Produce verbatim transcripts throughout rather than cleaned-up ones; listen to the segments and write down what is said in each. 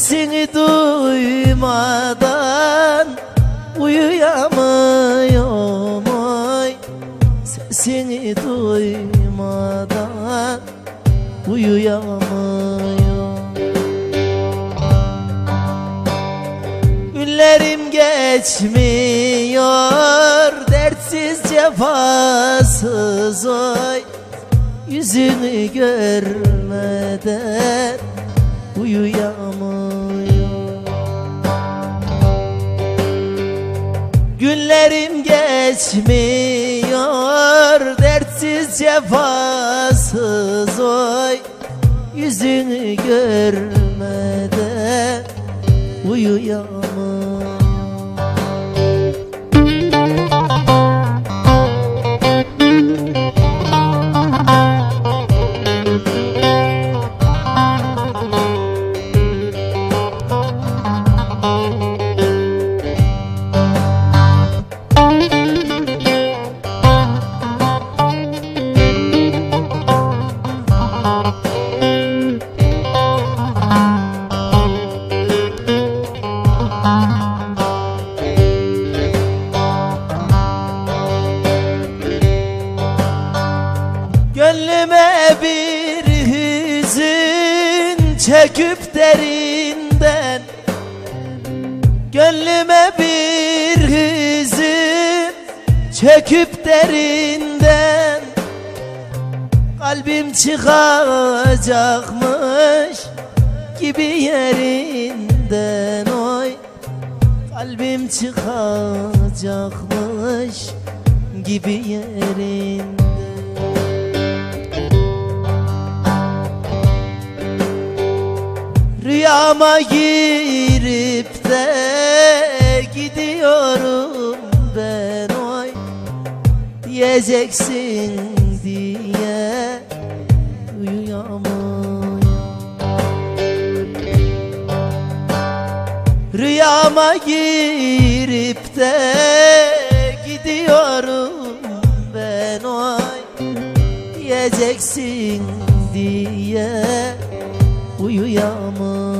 Sesini duymadan uyuyamıyorum oy. Sesini duymadan uyuyamıyorum. Günlerim geçmiyor dertsiz cefasız oy. Yüzünü görmeden uyuyamıyorum. Günlerim geçmiyor dertsiz cefasız oy. Yüzünü görmeden uyuyamıyorum. Gönlüme bir hüzün çekip derinden, gönlüme bir hüzün çekip derinden, kalbim çıkacakmış gibi yerinden oy. Kalbim çıkacakmış gibi yerinden. Rüyama girip de gidiyorum ben oy. Diyeceksin diye uyuyamıyorum. Rüyama girip de gidiyorum ben oy. Diyeceksin diye uyuyamıyorum.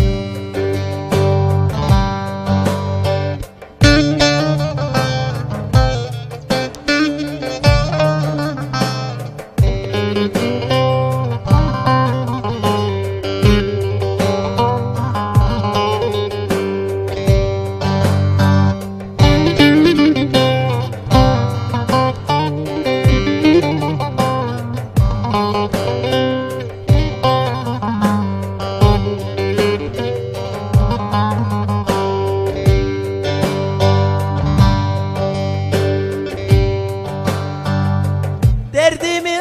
Derdimi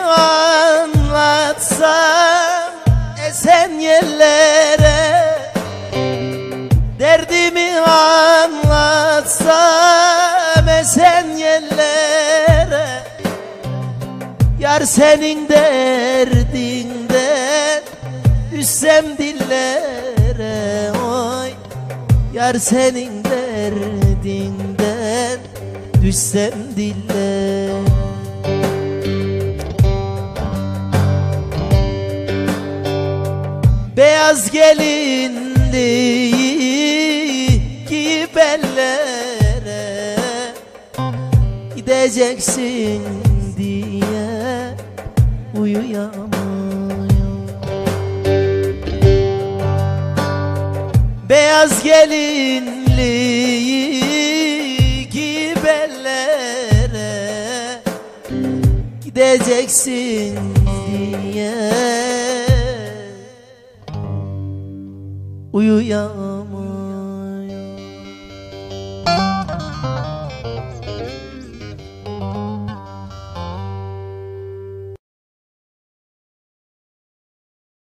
anlatsam esen yerlere, derdimi anlatsam esen yerlere, yar senin derdinden düşsem dillere oy. Yar senin derdinden düşsem dillere. Beyaz gelinliği giyip ellere, gideceksin diye uyuyamıyorum. Beyaz gelinliği giyip ellere, gideceksin diye uyuyamam.